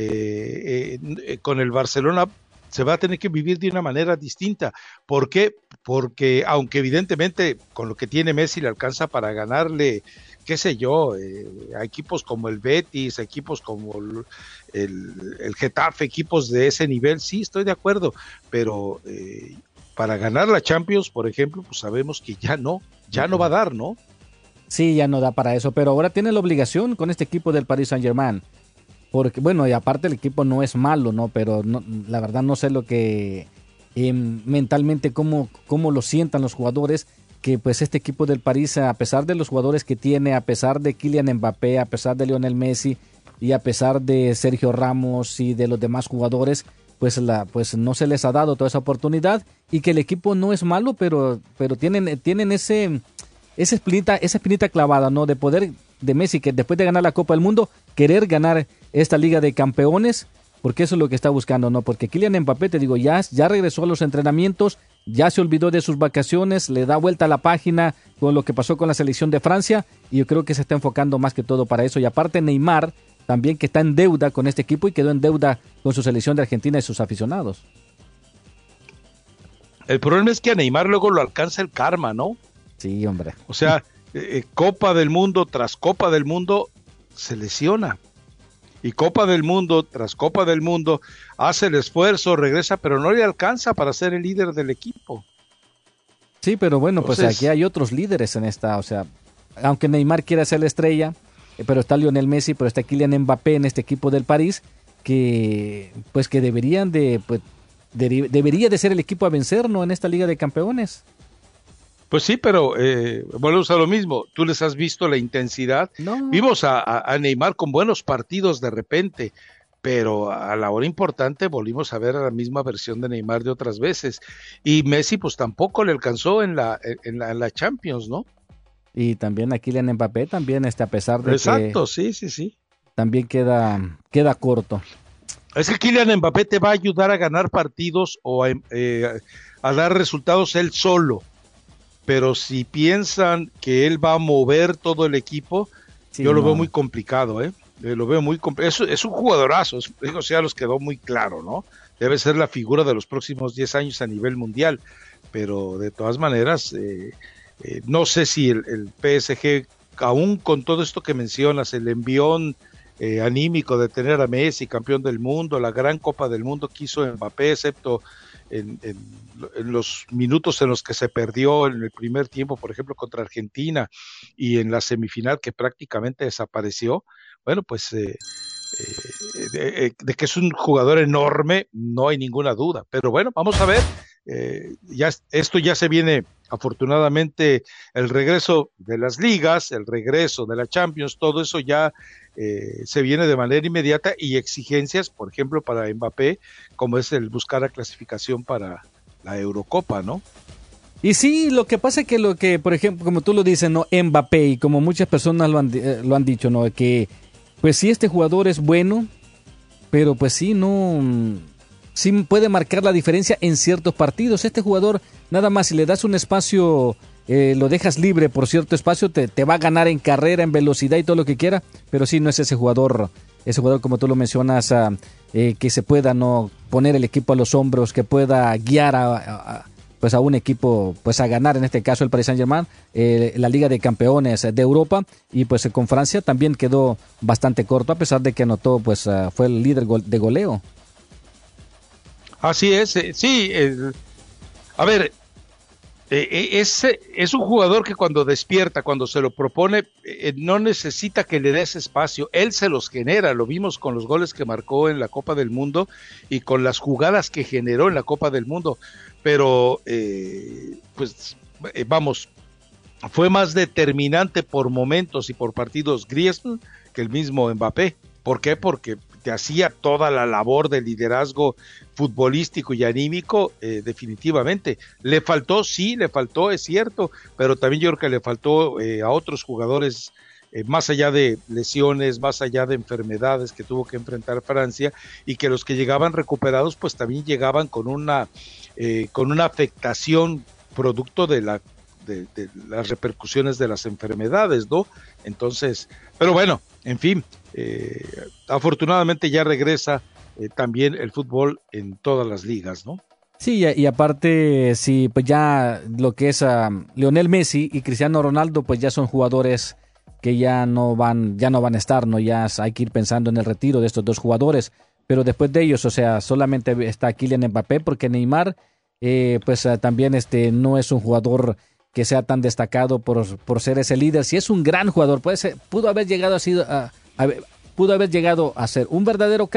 con el Barcelona se va a tener que vivir de una manera distinta. ¿Por qué? Porque aunque evidentemente con lo que tiene Messi le alcanza para ganarle, qué sé yo, a equipos como el Betis, a equipos como el Getafe, equipos de ese nivel, sí, estoy de acuerdo, pero para ganar la Champions, por ejemplo, pues sabemos que ya no va a dar, ¿no? Sí, ya no da para eso, pero ahora tiene la obligación con este equipo del Paris Saint-Germain. Porque, bueno, y aparte el equipo no es malo, ¿no? Pero no, la verdad no sé lo que mentalmente cómo lo sientan los jugadores, que pues este equipo del París, a pesar de los jugadores que tiene, a pesar de Kylian Mbappé, a pesar de Lionel Messi y a pesar de Sergio Ramos y de los demás jugadores, pues no se les ha dado toda esa oportunidad, y que el equipo no es malo, pero tienen esa espinita clavada, ¿no? De Messi, que después de ganar la Copa del Mundo, querer ganar esta Liga de Campeones, porque eso es lo que está buscando, ¿no? Porque Kylian Mbappé, te digo, ya regresó a los entrenamientos, ya se olvidó de sus vacaciones, le da vuelta a la página con lo que pasó con la selección de Francia, y yo creo que se está enfocando más que todo para eso. Y aparte Neymar, también, que está en deuda con este equipo y quedó en deuda con su selección de Argentina y sus aficionados. El problema es que a Neymar luego lo alcanza el karma, ¿no? Sí, hombre. O sea, Copa del Mundo tras Copa del Mundo se lesiona. Y Copa del Mundo tras Copa del Mundo hace el esfuerzo, regresa, pero no le alcanza para ser el líder del equipo. Sí, pero bueno, entonces, pues aquí hay otros líderes en esta, o sea, aunque Neymar quiera ser la estrella, pero está Lionel Messi, pero está Kylian Mbappé en este equipo del París, que debería de ser el equipo a vencer, ¿no? En esta Liga de Campeones. Pues sí, pero volvemos a lo mismo. Tú les has visto la intensidad. No. Vimos a Neymar con buenos partidos de repente, pero a la hora importante volvimos a ver a la misma versión de Neymar de otras veces. Y Messi pues tampoco le alcanzó en la Champions, ¿no? Y también a Kylian Mbappé, también a pesar de Exacto, que... sí. También queda corto. Es que Kylian Mbappé te va a ayudar a ganar partidos o a dar resultados él solo. Pero si piensan que él va a mover todo el equipo, sí, yo lo veo muy complicado, lo veo muy complicado. Es un jugadorazo, eso ya los quedó muy claro, ¿no? Debe ser la figura de los próximos 10 años a nivel mundial, pero de todas maneras, no sé si el PSG, aún con todo esto que mencionas, el envión anímico de tener a Messi, campeón del mundo, la gran Copa del Mundo que hizo Mbappé, excepto en los minutos en los que se perdió en el primer tiempo, por ejemplo, contra Argentina, y en la semifinal que prácticamente desapareció, bueno, pues de que es un jugador enorme, no hay ninguna duda, pero bueno, vamos a ver, esto ya se viene, afortunadamente, el regreso de las ligas, el regreso de la Champions, todo eso ya se viene de manera inmediata, y exigencias, por ejemplo, para Mbappé, como es el buscar la clasificación para la Eurocopa, ¿no? Y sí, lo que pasa es que por ejemplo, como tú lo dices, ¿no? Mbappé, y como muchas personas lo han dicho, ¿no? Que pues sí, este jugador es bueno, pero pues sí, sí puede marcar la diferencia en ciertos partidos. Este jugador, nada más si le das un espacio, lo dejas libre por cierto espacio, te va a ganar en carrera, en velocidad y todo lo que quiera, pero sí no es ese jugador como tú lo mencionas, que se pueda no poner el equipo a los hombros, que pueda guiar a un equipo pues a ganar, en este caso el Paris Saint-Germain, la Liga de Campeones de Europa, y pues con Francia también quedó bastante corto, a pesar de que anotó, pues fue el líder de goleo. Así es, sí, a ver, es un jugador que cuando despierta, cuando se lo propone, no necesita que le des espacio, él se los genera, lo vimos con los goles que marcó en la Copa del Mundo y con las jugadas que generó en la Copa del Mundo, pero vamos, fue más determinante por momentos y por partidos Griezmann que el mismo Mbappé. ¿Por qué? Porque te hacía toda la labor de liderazgo futbolístico y anímico, definitivamente. Le faltó, es cierto, pero también yo creo que le faltó a otros jugadores, más allá de lesiones, más allá de enfermedades que tuvo que enfrentar Francia, y que los que llegaban recuperados, pues también llegaban con una afectación producto de las repercusiones de las enfermedades, ¿no? Entonces, pero bueno, en fin, afortunadamente ya regresa también el fútbol en todas las ligas, ¿no? Sí, y aparte, sí, pues ya lo que es Lionel Messi y Cristiano Ronaldo, pues ya son jugadores que ya no van a estar, ¿no? Ya hay que ir pensando en el retiro de estos dos jugadores, pero después de ellos, o sea, solamente está Kylian Mbappé, porque Neymar, también no es un jugador que sea tan destacado por ser ese líder. Si es un gran jugador, pudo haber llegado a ser un verdadero crack,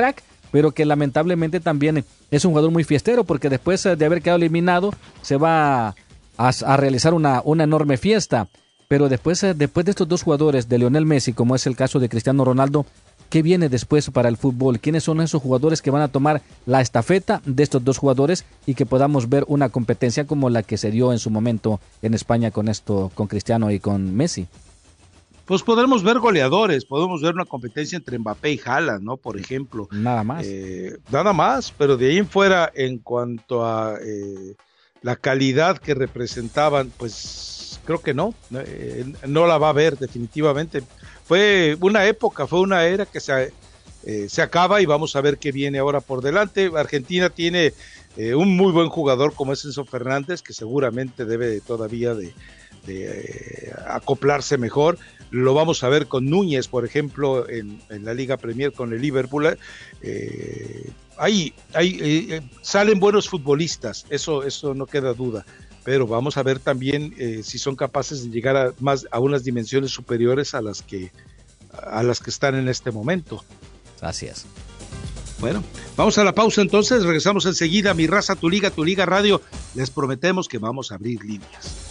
pero que lamentablemente también es un jugador muy fiestero, porque después de haber quedado eliminado se va a realizar una enorme fiesta. Pero después de estos dos jugadores, de Lionel Messi, como es el caso de Cristiano Ronaldo, ¿qué viene después para el fútbol? ¿Quiénes son esos jugadores que van a tomar la estafeta de estos dos jugadores y que podamos ver una competencia como la que se dio en su momento en España con Cristiano y con Messi? Pues podremos ver goleadores, podemos ver una competencia entre Mbappé y Haaland, ¿no? Por ejemplo. Nada más. Nada más, pero de ahí en fuera, en cuanto a la calidad que representaban, pues creo que no la va a ver definitivamente. Fue una era que se acaba y vamos a ver qué viene ahora por delante. Argentina tiene un muy buen jugador como es Enzo Fernández, que seguramente debe todavía de acoplarse mejor. Lo vamos a ver con Núñez, por ejemplo, en la Liga Premier con el Liverpool. Salen buenos futbolistas, eso no queda duda, pero vamos a ver también si son capaces de llegar a unas dimensiones superiores a las que están en este momento. Así es. Bueno, vamos a la pausa entonces, regresamos enseguida. Mi raza, tu liga radio. Les prometemos que vamos a abrir líneas.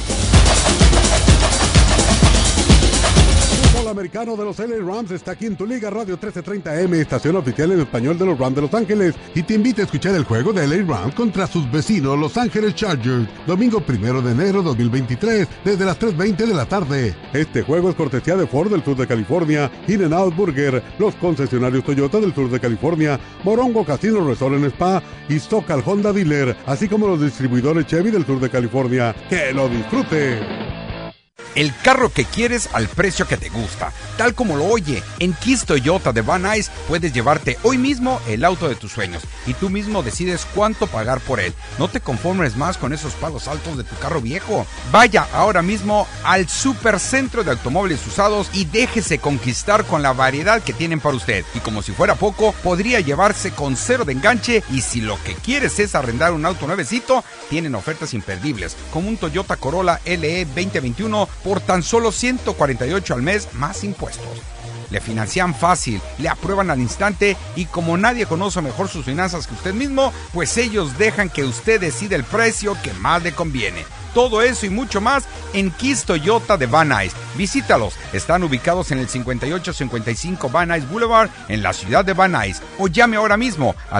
El americano de los LA Rams está aquí en tu Liga Radio 1330M, estación oficial en español de los Rams de Los Ángeles, y te invita a escuchar el juego de LA Rams contra sus vecinos Los Ángeles Chargers, domingo 1 de enero 2023, desde las 3:20 de la tarde. Este juego es cortesía de Ford del sur de California, In-N-Out Burger, los concesionarios Toyota del sur de California, Morongo Casino Resort en Spa y Socal Honda Dealer, así como los distribuidores Chevy del sur de California. ¡Que lo disfrute! El carro que quieres al precio que te gusta, tal como lo oye. En Kiss Toyota de Van Nuys puedes llevarte hoy mismo el auto de tus sueños y tú mismo decides cuánto pagar por él. No te conformes más con esos pagos altos de tu carro viejo. Vaya ahora mismo al Supercentro de Automóviles Usados y déjese conquistar con la variedad que tienen para usted. Y como si fuera poco, podría llevarse con 0 de enganche, y si lo que quieres es arrendar un auto nuevecito, tienen ofertas imperdibles, como un Toyota Corolla LE 2021 por tan solo $148 al mes más impuestos. Le financian fácil, le aprueban al instante, y como nadie conoce mejor sus finanzas que usted mismo, pues ellos dejan que usted decida el precio que más le conviene. Todo eso y mucho más en Kiss Toyota de Van Nuys. Visítalos, están ubicados en el 5855 Van Nuys Boulevard en la ciudad de Van Nuys, o llame ahora mismo al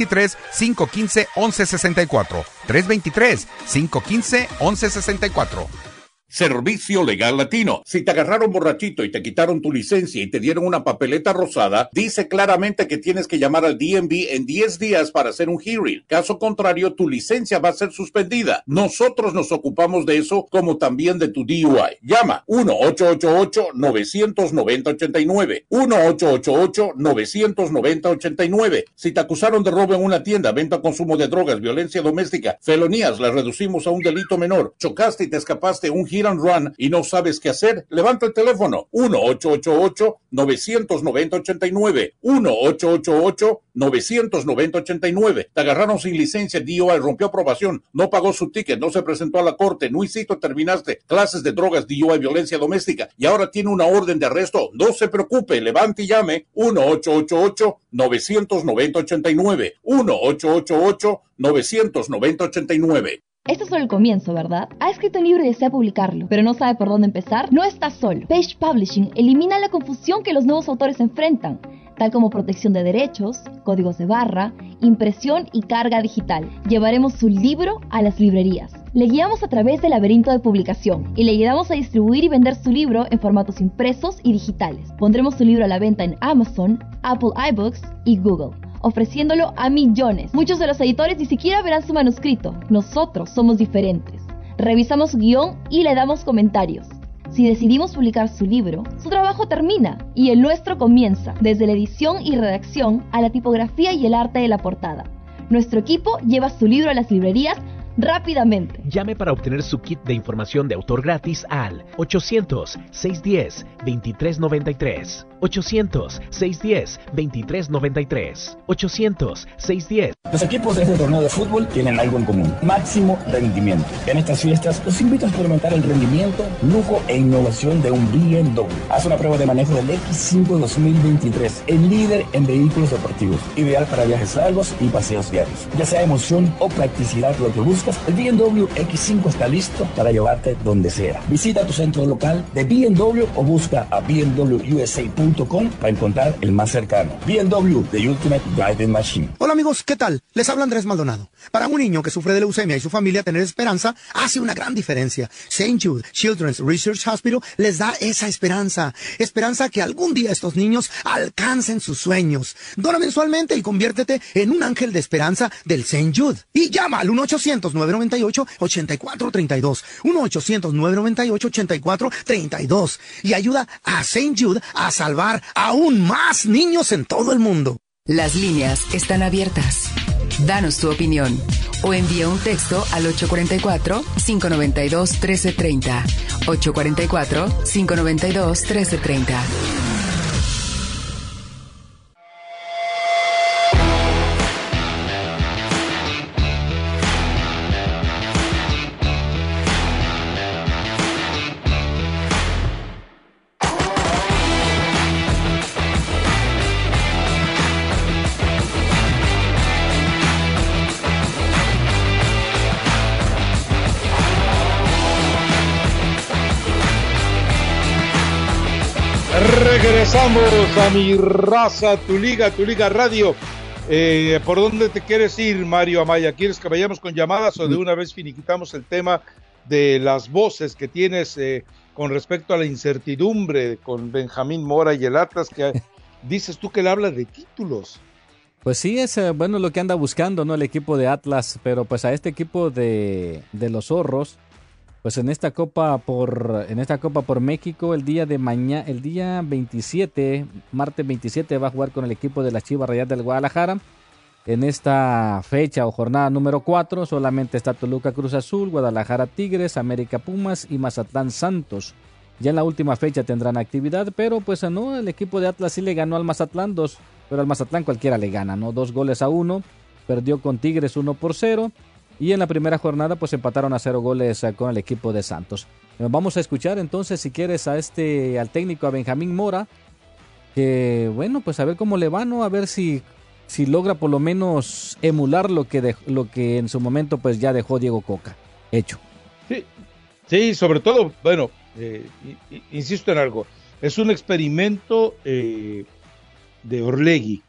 323-515-1164. 323-515-1164. Servicio Legal Latino. Si te agarraron borrachito y te quitaron tu licencia y te dieron una papeleta rosada, dice claramente que tienes que llamar al DMV en 10 días para hacer un hearing. Caso contrario, tu licencia va a ser suspendida. Nosotros nos ocupamos de eso, como también de tu DUI. Llama 1-888-990-89. 1-888-990-89. Si te acusaron de robo en una tienda, venta o consumo de drogas, violencia doméstica, felonías, las reducimos a un delito menor. Chocaste y te escapaste un hit and run y no sabes qué hacer, levanta el teléfono 1-888-990-89. 1-888-990-89. Te agarraron sin licencia, DUI, rompió aprobación, no pagó su ticket, no se presentó a la corte, no hiciste, terminaste clases de drogas, DUI, violencia doméstica, y ahora tiene una orden de arresto. No se preocupe, levante y llame 1-888-990-89. 1-888-990-89. Esto es solo el comienzo, ¿verdad? Ha escrito un libro y desea publicarlo, pero no sabe por dónde empezar. No está solo. Page Publishing elimina la confusión que los nuevos autores enfrentan, tal como protección de derechos, códigos de barra, impresión y carga digital. Llevaremos su libro a las librerías. Le guiamos a través del laberinto de publicación y le ayudamos a distribuir y vender su libro en formatos impresos y digitales. Pondremos su libro a la venta en Amazon, Apple iBooks y Google, ofreciéndolo a millones. Muchos de los editores ni siquiera verán su manuscrito. Nosotros somos diferentes. Revisamos su guión y le damos comentarios. Si decidimos publicar su libro, su trabajo termina y el nuestro comienza, desde la edición y redacción a la tipografía y el arte de la portada. Nuestro equipo lleva su libro a las librerías rápidamente. Llame para obtener su kit de información de autor gratis al 800-610-2393. 800-610-2393. 800-610. Los equipos de este torneo de fútbol tienen algo en común: máximo rendimiento. En estas fiestas los invito a experimentar el rendimiento, lujo e innovación de un BMW. Haz una prueba de manejo del X5 2023, el líder en vehículos deportivos, ideal para viajes largos y paseos diarios. Ya sea emoción o practicidad lo que buscas, el BMW X5 está listo para llevarte donde sea. Visita tu centro local de BMW o busca a bmwusa.com para encontrar el más cercano. BMW, The Ultimate Driving Machine. Hola amigos, ¿qué tal? Les habla Andrés Maldonado. Para un niño que sufre de leucemia y su familia, tener esperanza hace una gran diferencia. St. Jude Children's Research Hospital les da esa esperanza. Esperanza que algún día estos niños alcancen sus sueños. Dona mensualmente y conviértete en un ángel de esperanza del St. Jude. Y llama al 1-800-998-8432. 1-800-998-8432. Y ayuda a St. Jude a salvar aún más niños en todo el mundo. Las líneas están abiertas. Danos tu opinión o envía un texto al 844-592-1330. 844-592-1330. Regresamos a Mi Raza, tu liga radio. ¿Por dónde te quieres ir, Mario Amaya? ¿Quieres que vayamos con llamadas o de una vez finiquitamos el tema de las voces que tienes con respecto a la incertidumbre con Benjamín Mora y el Atlas, que dices tú que le habla de títulos? Pues sí, es bueno lo que anda buscando, ¿no? El equipo de Atlas, pero pues a este equipo de los Zorros, pues en esta Copa por México, el día 27, martes 27, va a jugar con el equipo de las Chivas Rayadas del Guadalajara. En esta fecha o jornada número 4 solamente está Toluca Cruz Azul, Guadalajara Tigres, América Pumas y Mazatlán Santos. Ya en la última fecha tendrán actividad, pero pues no, el equipo de Atlas sí le ganó al Mazatlán pero al Mazatlán cualquiera le gana, ¿no? 2-1, perdió con Tigres 1-0. Y en la primera jornada pues empataron a 0 goles con el equipo de Santos. Vamos a escuchar entonces, si quieres, al técnico, a Benjamín Mora, que bueno, pues a ver cómo le va, ¿no? A ver si logra por lo menos emular lo que en su momento pues ya dejó Diego Coca hecho. Sí, sobre todo, bueno, insisto en algo, es un experimento de Orlegui.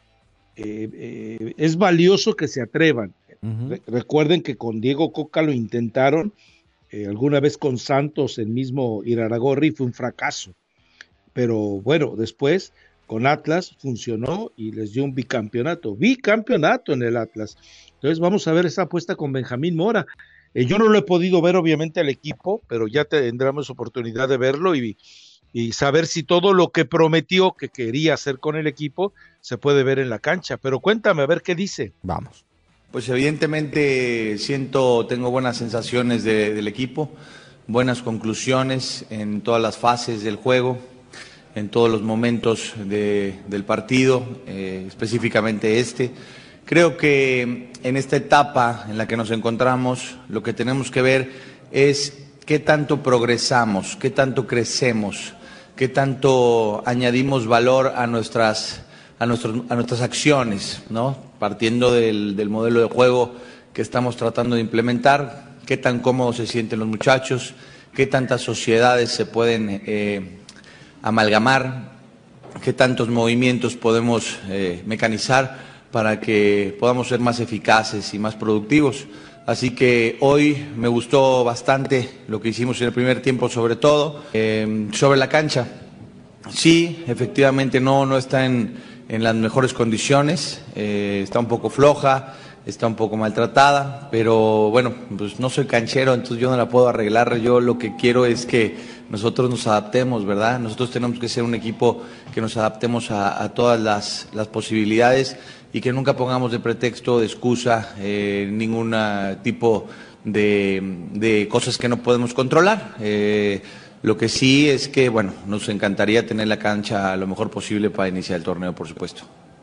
Es valioso que se atrevan. Recuerden que con Diego Coca lo intentaron alguna vez con Santos, el mismo Iraragorri, fue un fracaso, pero bueno, después con Atlas funcionó y les dio un bicampeonato en el Atlas. Entonces vamos a ver esa apuesta con Benjamín Mora. Yo no lo he podido ver obviamente al equipo, pero ya tendremos oportunidad de verlo y saber si todo lo que prometió que quería hacer con el equipo se puede ver en la cancha. Pero cuéntame, a ver qué dice. Vamos. Pues evidentemente tengo buenas sensaciones del equipo, buenas conclusiones en todas las fases del juego, en todos los momentos del partido, específicamente Creo que en esta etapa en la que nos encontramos, lo que tenemos que ver es qué tanto progresamos, qué tanto crecemos, qué tanto añadimos valor a nuestras acciones, ¿no? Partiendo del modelo de juego que estamos tratando de implementar, qué tan cómodos se sienten los muchachos, qué tantas sociedades se pueden amalgamar, qué tantos movimientos podemos mecanizar para que podamos ser más eficaces y más productivos. Así que hoy me gustó bastante lo que hicimos en el primer tiempo, sobre todo sobre la cancha. Sí, efectivamente no está en las mejores condiciones, está un poco floja, está un poco maltratada, pero bueno, pues no soy canchero, entonces yo no la puedo arreglar. Yo lo que quiero es que nosotros nos adaptemos, ¿verdad? Nosotros tenemos que ser un equipo que nos adaptemos a todas las posibilidades y que nunca pongamos de pretexto, de excusa, ningún tipo de cosas que no podemos controlar. Lo que sí es que, bueno, nos encantaría tener la cancha lo mejor posible para iniciar el torneo, por supuesto.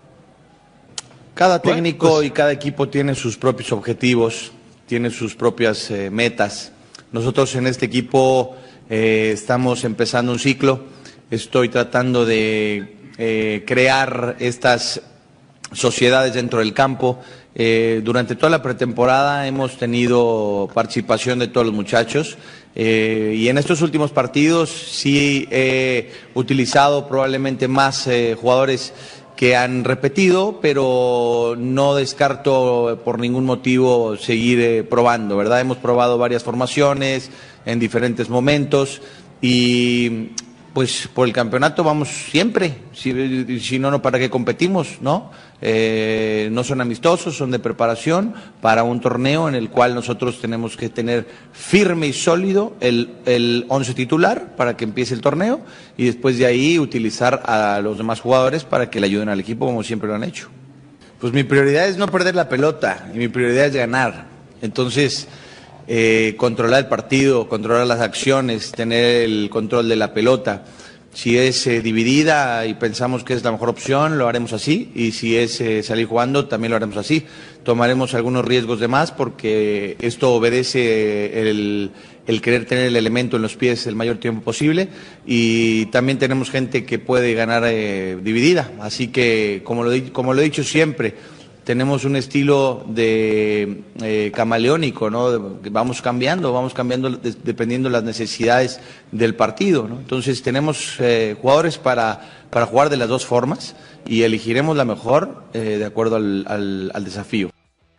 Cada técnico y cada equipo tiene sus propios objetivos, tiene sus propias metas. Nosotros en este equipo estamos empezando un ciclo. Estoy tratando de crear estas sociedades dentro del campo. Durante toda la pretemporada hemos tenido participación de todos los muchachos y en estos últimos partidos sí he utilizado probablemente más jugadores que han repetido, pero no descarto por ningún motivo seguir probando, ¿verdad? Hemos probado varias formaciones en diferentes momentos y pues por el campeonato vamos siempre, si no, ¿para qué competimos, no? No son amistosos, son de preparación para un torneo en el cual nosotros tenemos que tener firme y sólido el 11 titular para que empiece el torneo y después de ahí utilizar a los demás jugadores para que le ayuden al equipo como siempre lo han hecho. Pues mi prioridad es no perder la pelota y mi prioridad es ganar. Entonces, controlar el partido, controlar las acciones, tener el control de la pelota. Si es dividida y pensamos que es la mejor opción, lo haremos así, y si es salir jugando, también lo haremos así. Tomaremos algunos riesgos de más porque esto obedece el querer tener el elemento en los pies el mayor tiempo posible, y también tenemos gente que puede ganar dividida. Así que, como lo he dicho siempre, tenemos un estilo de camaleónico, ¿no? Vamos cambiando dependiendo de las necesidades del partido, ¿no? Entonces tenemos jugadores para jugar de las dos formas y elegiremos la mejor de acuerdo al desafío.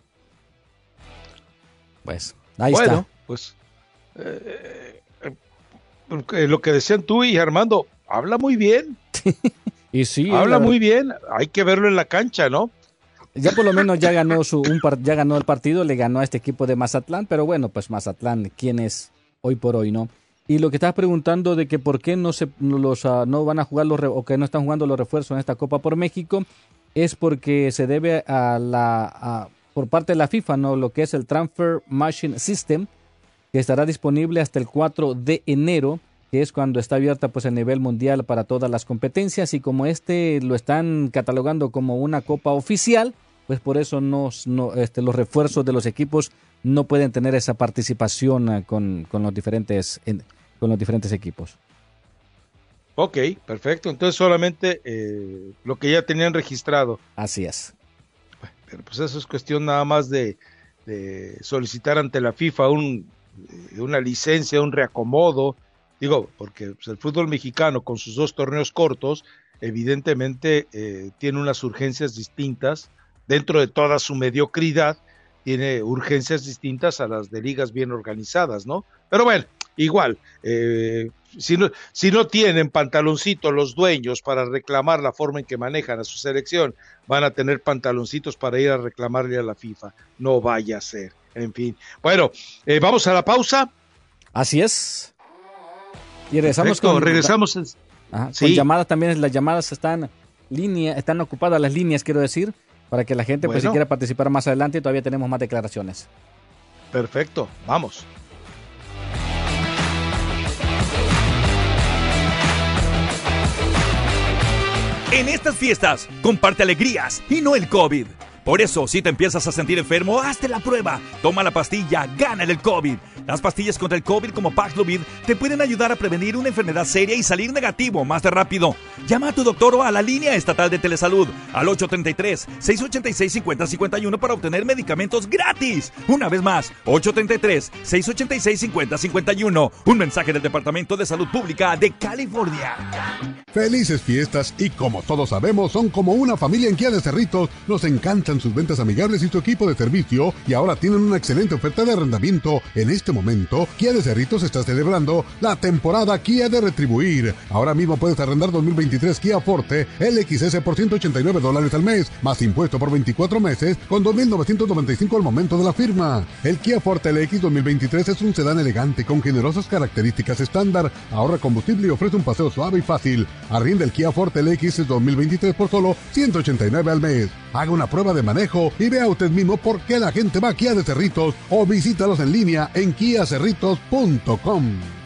Pues ahí está. Pues lo que decían tú y Armando, habla muy bien. Y sí, habla muy bien, hay que verlo en la cancha, ¿no? Ya por lo menos ya ganó el partido, le ganó a este equipo de Mazatlán, pero bueno, pues Mazatlán, ¿quién es hoy por hoy, no? Y lo que estabas preguntando de que por qué no van a jugar o que no están jugando los refuerzos en esta Copa por México, es porque se debe por parte de la FIFA, ¿no? Lo que es el Transfer Machine System, que estará disponible hasta el 4 de enero, que es cuando está abierta pues a nivel mundial para todas las competencias, y como lo están catalogando como una copa oficial, pues por eso los refuerzos de los equipos no pueden tener esa participación con los diferentes equipos. Ok, perfecto. Entonces solamente lo que ya tenían registrado. Así es. Pero pues eso es cuestión nada más de solicitar ante la FIFA una licencia, un reacomodo. Digo, porque pues, el fútbol mexicano con sus dos torneos cortos, evidentemente tiene unas urgencias distintas. Dentro de toda su mediocridad, tiene urgencias distintas a las de ligas bien organizadas, ¿no? Pero bueno, igual, si no tienen pantaloncitos los dueños para reclamar la forma en que manejan a su selección, van a tener pantaloncitos para ir a reclamarle a la FIFA. No vaya a ser, en fin. Bueno, vamos a la pausa. Así es. Y regresamos con llamadas también. Las llamadas están ocupadas las líneas, quiero decir, para que la gente, pues si quiera participar más adelante, todavía tenemos más declaraciones. Perfecto, vamos. En estas fiestas, comparte alegrías y no el COVID. Por eso, si te empiezas a sentir enfermo, hazte la prueba. Toma la pastilla, gana el COVID. Las pastillas contra el COVID como Paxlovid te pueden ayudar a prevenir una enfermedad seria y salir negativo más de rápido. Llama a tu doctor o a la línea estatal de Telesalud al 833-686-5051 para obtener medicamentos gratis. Una vez más, 833-686-5051. Un mensaje del Departamento de Salud Pública de California. Felices fiestas, y como todos sabemos, son como una familia en Kia de Cerritos. Nos encantan sus ventas amigables y su equipo de servicio, y ahora tienen una excelente oferta de arrendamiento. En este momento, Kia de Cerritos está celebrando la temporada Kia de Retribuir. Ahora mismo puedes arrendar 2023 Kia Forte LXS por $189 al mes, más impuesto por 24 meses, con $2,995 al momento de la firma. El Kia Forte LX 2023 es un sedán elegante con generosas características estándar, ahorra combustible y ofrece un paseo suave y fácil. Arrienda el Kia Forte LX 2023 por solo $189 al mes. Haga una prueba de manejo y vea usted mismo por qué la gente va a Kia de Cerritos, o visítalos en línea en kiacerritos.com.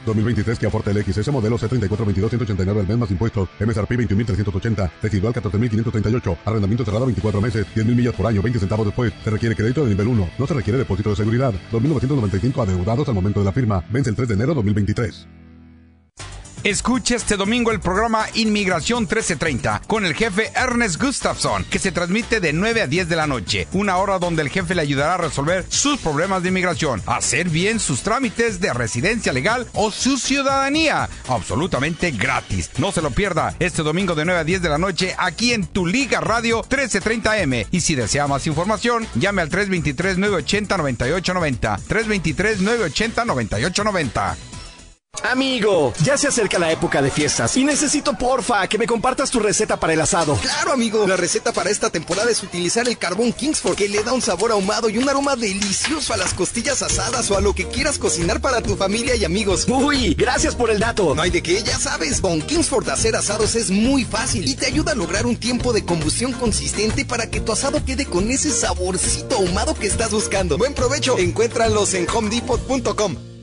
2023 Kia Forte LXS modelo C34-22-189 al mes más impuestos. MSRP 21.380. Residual 14.538. Arrendamiento cerrado 24 meses. 10,000 millas por año, 20 centavos después. Se requiere crédito de nivel 1. No se requiere depósito de seguridad. 2.995 adeudados al momento de la firma. Vence el 3 de enero 2023. Escuche este domingo el programa Inmigración 1330 con el jefe Ernest Gustafson, que se transmite de 9 a 10 de la noche, una hora donde el jefe le ayudará a resolver sus problemas de inmigración, hacer bien sus trámites de residencia legal o su ciudadanía, absolutamente gratis. No se lo pierda este domingo de 9 a 10 de la noche aquí en Tu Liga Radio 1330M. Y si desea más información, llame al 323-980-9890. 323-980-9890. Amigo, ya se acerca la época de fiestas y necesito porfa que me compartas tu receta para el asado. Claro, amigo. La receta para esta temporada es utilizar el carbón Kingsford, que le da un sabor ahumado y un aroma delicioso a las costillas asadas o a lo que quieras cocinar para tu familia y amigos. Uy, gracias por el dato. No hay de qué, ya sabes, con Kingsford hacer asados es muy fácil y te ayuda a lograr un tiempo de combustión consistente para que tu asado quede con ese saborcito ahumado que estás buscando. Buen provecho. Encuéntralos en homedepot.com.